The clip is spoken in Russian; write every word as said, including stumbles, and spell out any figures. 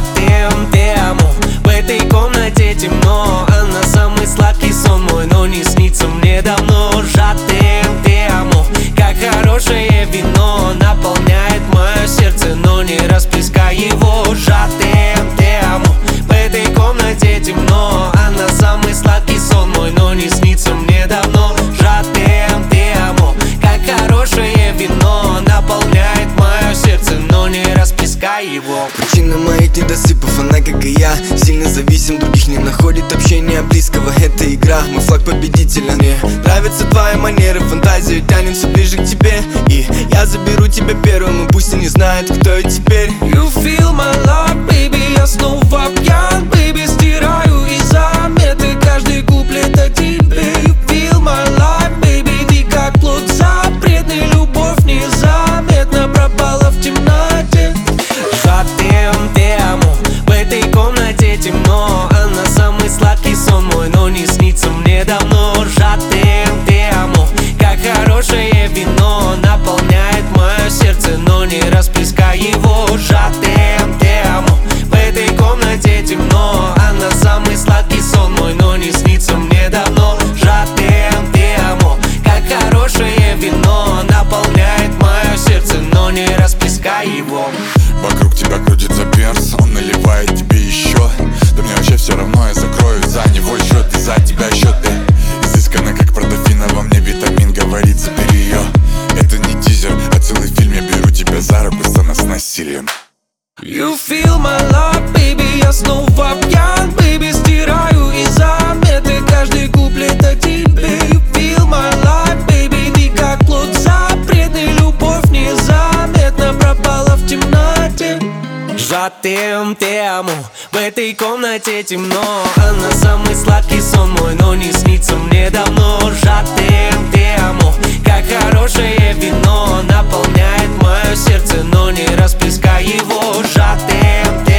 Жатем, те амо. В этой комнате темно, она самый сладкий сон мой, но не снится мне давно. Жатем, те амо. Как хорошее вино наполняет мое сердце, но не расплескай его. Жатем, те амо. В этой комнате темно, она самый сладкий сон мой, но не снится мне давно. Жатем, те амо. Как хорошее вино наполняет мое сердце, но не расплескай его. Причина моих недосыпов, она как и я, сильно зависим, других не находит общения близкого. Это игра, мой флаг победителя. Мне нравятся твои манеры, фантазия тянет все ближе к тебе. И я заберу тебя первым, и пусть и не знает, кто я теперь. You feel my love, baby, я снова пьян, baby, стираю из заметы каждый куплет о тебе. You feel my life, baby, ты как плод запретный, любовь незаметно пропала в темноте. Жатем, те амо. В этой комнате темно, она самый сладкий сон мой, но не снится мне давно. Жатем, те амо. Как хорошее вино наполняет мое сердце, но не расплескай его. Жатем, те амо. В этой комнате темно, она самый сладкий сон мой, но не снится мне давно. Жатем, те амо. Как хорошее вино наполняет мое сердце, но не расплескай его. Вокруг тебя крутится перс, он наливает тебе еще. Да мне вообще все равно, я закрою за него счет и за тебя счет. Эй, изысканно, как протофина, во мне витамин, говорит, забери ее. Это не тизер, а целый фильм, я беру тебя за руку, сцена с насилием. You feel my love, baby, я снова пьян, baby, стираю из заметы каждый куплет о тебе. You feel my life, baby, ты как плод запретный, любовь незаметно пропала в темноте. Жатем, те амо. В этой комнате темно, она самый сладкий сон мой, но не снится мне давно. Жатем, те амо. Как хорошее вино наполняет мое сердце, но не расплескай его. Жатем, те